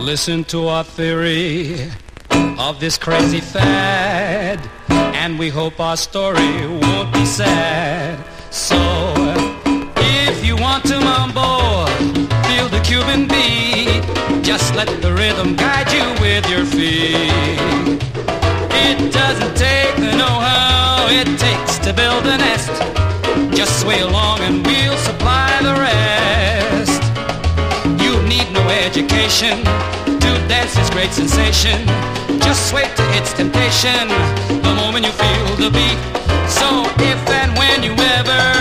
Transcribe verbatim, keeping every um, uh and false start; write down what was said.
Listen to our theory of this crazy fad, and we hope our story won't be sad. So, if you want to mambo, feel the Cuban beat. Just let the rhythm guide you with your feet. It doesn't take the know-how, it takes to build a nest. Just sway along and we'll supply the rest. You need no education to dance this great sensation. Just sway to its temptation the moment you feel the beat. So if and when you ever